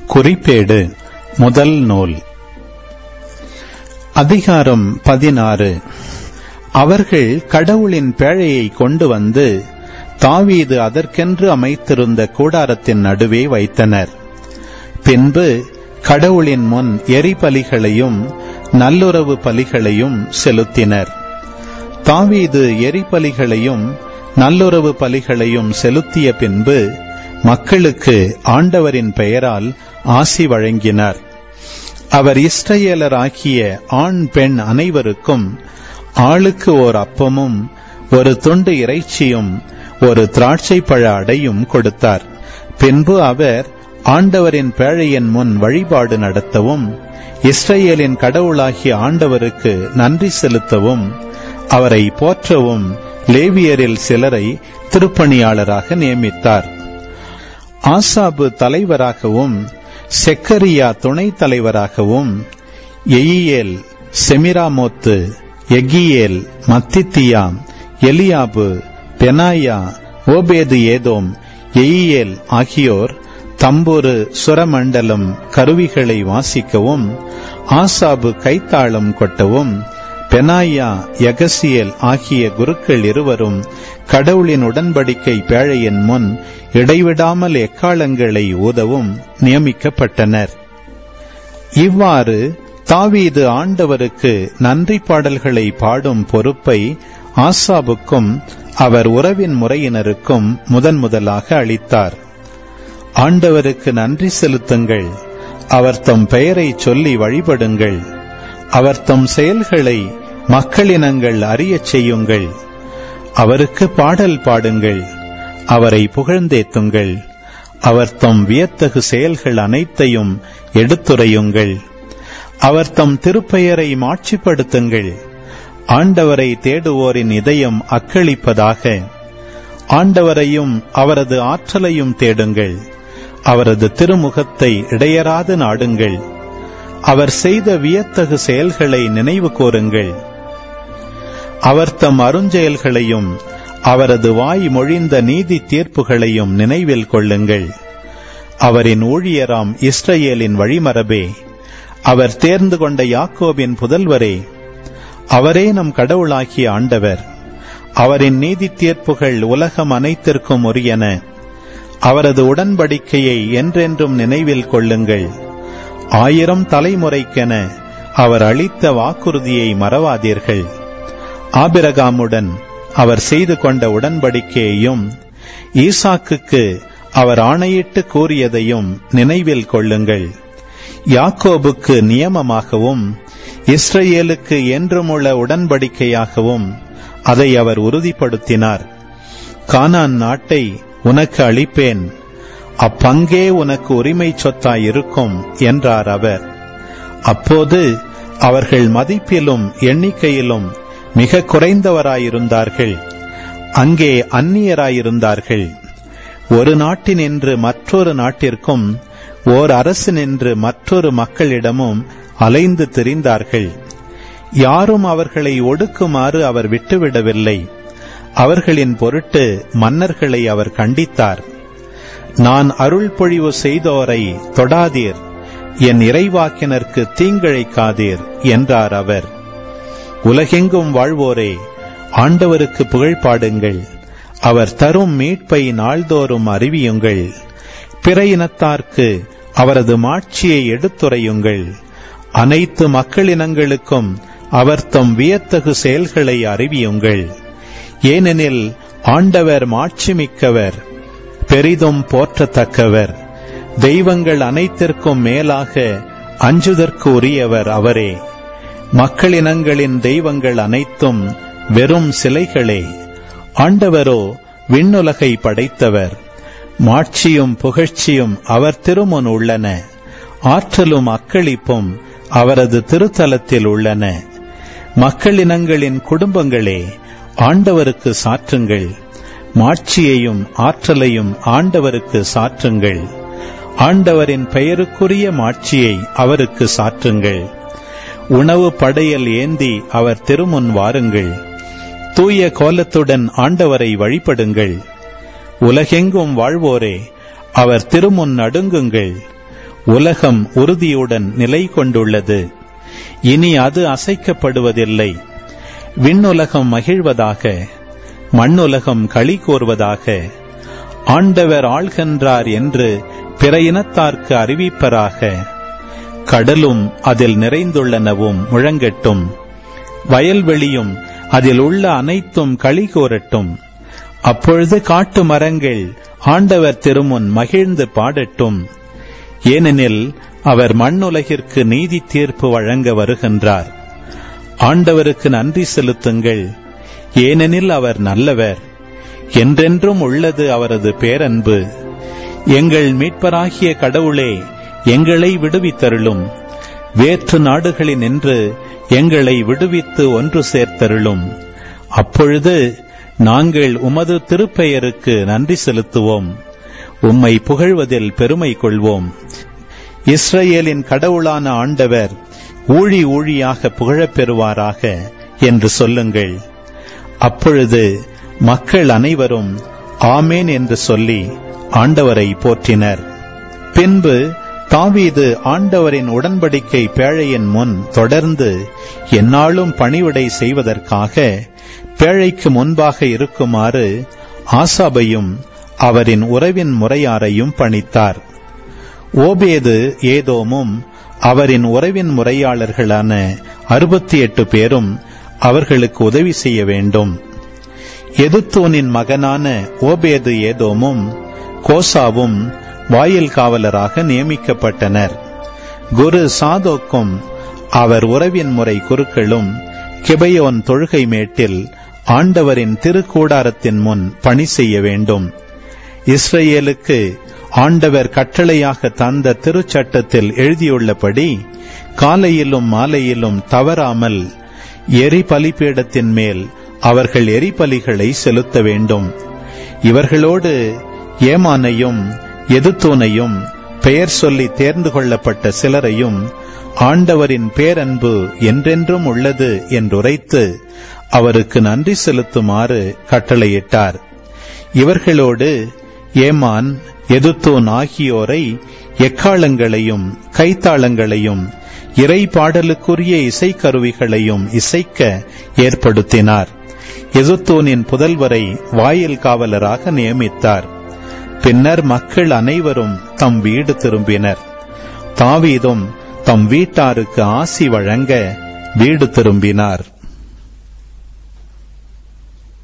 குறிப்பேடு முதல் நூல் அதிகாரம் 16. அவர்கள் கடவுளின் பேழையை கொண்டு வந்து தாவீது அதற்கென்று அமைத்திருந்த கூடாரத்தின் நடுவே வைத்தனர். பின்பு கடவுளின் முன் எரிபலிகளையும் நல்லுறவு பலிகளையும் செலுத்தினர். தாவீது எரிபலிகளையும் நல்லுறவு பலிகளையும் செலுத்திய பின்பு மக்களுக்கு ஆண்டவரின் பெயரால் ஆசி வழங்கினார். அவர் இஸ்ரவேலராகிய ஆண் பெண் அனைவருக்கும் ஆளுக்கு ஓர் அப்பமும் ஒரு துண்டு இறைச்சியும் ஒரு திராட்சை பழ அடையும் கொடுத்தார். பின்பு அவர் ஆண்டவரின் பேழையின் முன் வழிபாடு நடத்தவும் இஸ்ரவேலின் கடவுளாகிய ஆண்டவருக்கு நன்றி செலுத்தவும் அவரை போற்றவும் லேவியரில் சிலரை திருப்பணியாளராக நியமித்தார். ஆசாபு தலைவராகவும் செக்கரியா துணைத் தலைவராகவும் எயியேல், செமிராமோத்து, எகியேல், மத்தித்தியா, எலியாபு, பெனாயா, ஓபேது ஏதோம், எயியேல் ஆகியோர் தம்புரு, சுரமண்டலம், கருவிகளை வாசிக்கவும் ஆசாபு கைத்தாளம் கொட்டவும் பெனாயா, யகசியேல் ஆகிய குருக்கள் இருவரும் கடவுளின் உடன்படிக்கை பேழையின் முன் இடைவிடாமல் எக்காளங்களை ஊதவும் நியமிக்கப்பட்டனர். இவ்வாறு தாவீது ஆண்டவருக்கு நன்றி பாடல்களை பாடும் பொறுப்பை ஆசாபுக்கும் அவர் உறவின் முறையினருக்கும் முதலாக அளித்தார். ஆண்டவருக்கு நன்றி செலுத்துங்கள், அவர் தம் பெயரை சொல்லி வழிபடுங்கள், அவர் தம் செயல்களை மக்களினங்கள் அறியச் செய்யுங்கள், அவருக்கு பாடல் பாடுங்கள், அவரை புகழ்ந்தேத்துங்கள், அவர் தம் வியத்தகு செயல்கள் அனைத்தையும் எடுத்துரையுங்கள், அவர் தம் திருப்பெயரை மாட்சிப்படுத்துங்கள். ஆண்டவரை தேடுவோரின் இதயம் அக்களிப்பதாக. ஆண்டவரையும் அவரது ஆற்றலையும் தேடுங்கள், அவரது திருமுகத்தை இடையராது நாடுங்கள், அவர் செய்த வியத்தகு செயல்களை நினைவு கூறுங்கள், அவர் தம் அருஞ்செயல்களையும் அவரது வாய் மொழிந்த நீதி தீர்ப்புகளையும் நினைவில் கொள்ளுங்கள். அவரின் ஊழியராம் இஸ்ரவேலின் வழிமரபே, அவர் தேர்ந்து கொண்ட யாக்கோபின் புதல்வரே, அவரே நம் கடவுளாகிய ஆண்டவர். அவரின் நீதி தீர்ப்புகள் உலகம் அனைத்திற்கும் உரியன. அவரது உடன்படிக்கையை என்றென்றும் நினைவில் கொள்ளுங்கள். 1000 தலைமுறைக்கென அவர் அளித்த வாக்குறுதியை மறவாதீர்கள். ஆபிரகாமுடன் அவர் செய்து கொண்ட உடன்படிக்கையையும் ஈசாக்குக்கு அவர் ஆணையிட்டு கூறியதையும் நினைவில் கொள்ளுங்கள். யாக்கோபுக்கு நியமமாகவும் இஸ்ரவேலுக்கு என்றுமுள்ள உடன்படிக்கையாகவும் அதை அவர் உறுதிப்படுத்தினார். கானான் நாட்டை உனக்கு அளிப்பேன், அப்பங்கே உனக்கு உரிமை சொத்தாயிருக்கும் என்றார் அவர். அப்போது அவர்கள் மதிப்பிலும் எண்ணிக்கையிலும் மிக குறைந்தவராயிருந்தார்கள். அங்கே அந்நியராயிருந்தார்கள். ஒரு நாட்டினின்று மற்றொரு நாட்டிற்கும் ஓர் அரசினின்று மற்றொரு மக்களிடமும் அலைந்து திரிந்தார்கள். யாரும் அவர்களை ஒடுக்குமாறு அவர் விட்டுவிடவில்லை. அவர்களின் பொருட்டு மன்னர்களை அவர் கண்டித்தார். நான் அருள் பொழிவு செய்தோரை தொடாதீர், என் இறைவாக்கினருக்கு தீங்கிழைக்காதீர் என்றார் அவர். உலகெங்கும் வாழ்வோரே, ஆண்டவருக்கு புகழ் பாடுங்கள், அவர் தரும் மீட்பை நாள்தோறும் அறிவியுங்கள். பிற இனத்தார்க்கு அவரது மாட்சியை எடுத்துரையுங்கள். அனைத்து மக்களினங்களுக்கும் அவர் தம் வியத்தகு செயல்களை அறிவியுங்கள். ஏனெனில் ஆண்டவர் மாட்சிமிக்கவர், பெரிதும் போற்றத்தக்கவர். தெய்வங்கள் அனைத்திற்கும் மேலாக அஞ்சுதற்கு உரியவர் அவரே. மக்களினங்களின் தெய்வங்கள் அனைத்தும் வெறும் சிலைகளே. ஆண்டவரோ விண்ணுலகை படைத்தவர். மாட்சியும் புகழ்ச்சியும் அவர் திருமுன் உள்ளன. ஆற்றலும் அக்களிப்பும் அவரது திருத்தலத்தில் உள்ளன. மக்களினங்களின் குடும்பங்களே, ஆண்டவருக்கு சாற்றுங்கள். மாட்சியையும் ஆற்றலையும் ஆண்டவருக்கு சாற்றுங்கள். ஆண்டவரின் பெயருக்குரிய மாட்சியை அவருக்கு சாற்றுங்கள். உணவு படையல் ஏந்தி அவர் திருமுன் வாருங்கள். தூய கோலத்துடன் ஆண்டவரை வழிபடுங்கள். உலகெங்கும் வாழ்வோரே, அவர் திருமுன் நடுங்குங்கள். உலகம் உறுதியுடன் நிலை கொண்டுள்ளது. இனி அது அசைக்கப்படுவதில்லை. விண்ணுலகம் மகிழ்வதாக, மண்ணுலகம் களி கூர்வதாக. ஆண்டவர் ஆள்கின்றார் என்று பிற இனத்தார்க்கு அறிவிப்பராக. கடலும் அதில் நிறைந்துள்ளனவும் முழங்கட்டும். வயல்வெளியும் அதில் உள்ள அனைத்தும் களி கூறட்டும். அப்பொழுது காட்டு மரங்கள் ஆண்டவர் திருமுன் மகிழ்ந்து பாடட்டும். ஏனெனில் அவர் மண்ணுலகிற்கு நீதி தீர்ப்பு வழங்க வருகின்றார். ஆண்டவருக்கு நன்றி செலுத்துங்கள், ஏனெனில் அவர் நல்லவர். என்றென்றும் உள்ளது அவரது பேரன்பு. எங்கள் மீட்பராகிய கடவுளே, எங்களை விடுவித்தருளும். வேற்று நாடுகளினின்று எங்களை விடுவித்து ஒன்று சேர்த்தருளும். அப்பொழுது நாங்கள் உமது திருப்பெயருக்கு நன்றி செலுத்துவோம். உம்மை புகழ்வதில் பெருமை கொள்வோம். இஸ்ரவேலின் கடவுளான ஆண்டவர் ஊழி ஊழியாக புகழப் பெறுவாராக என்று சொல்லுங்கள். அப்பொழுது மக்கள் அனைவரும் ஆமேன் என்று சொல்லி ஆண்டவரை போற்றினர். பின்பு தாவீது ஆண்டவரின் உடன்படிக்கை பேழையின் முன் தொடர்ந்து எந்நாளும் பணிவிடை செய்வதற்காக பேழைக்கு முன்பாக இருக்குமாறு ஆசாபையும் அவரின் உறவின் முறையாரையும் பணித்தார். ஓபேது ஏதோமும் அவரின் உறவின் முறையாளர்களான 68 பேரும் அவர்களுக்கு உதவி செய்ய வேண்டும். எதுத்தூனின் மகனான ஓபேது ஏதோமும் கோசாவும் வாயில் காவலராக நியமிக்கப்பட்டனர். குரு சாதோக்கும் அவர் உறவின் முறை குருக்களும் கிபையோன் தொழுகை மேட்டில் ஆண்டவரின் திருக்கூடாரத்தின் முன் பணி செய்ய வேண்டும். இஸ்ரவேலுக்கு ஆண்டவர் கட்டளையாக தந்த திருச்சட்டத்தில் எழுதியுள்ளபடி காலையிலும் மாலையிலும் தவறாமல் எரி பலிபீடத்தின் மேல் அவர்கள் எரிபலிகளை செலுத்த வேண்டும். இவர்களோடு ஏமானையும் எதுத்தூனையும் பெயர் சொல்லி தேர்ந்து கொள்ளப்பட்ட சிலரையும் ஆண்டவரின் பேரன்பு என்றென்றும் உள்ளது என்றுரைத்து அவருக்கு நன்றி செலுத்துமாறு கட்டளையிட்டார். இவர்களோடு ஏமான், எதுத்தூன் ஆகியோரை எக்காளங்களையும் கைத்தாளங்களையும் இறை பாடலுக்குரிய இசைக்கருவிகளையும் இசைக்க ஏற்படுத்தினார். எதுத்தூனின் புதல்வரை வாயில் காவலராக நியமித்தார். பின்னர் மக்கள் அனைவரும் தம் வீடு திரும்பினர். தாவீதும் தம் வீட்டாருக்கு ஆசி வழங்க வீடு திரும்பினார்.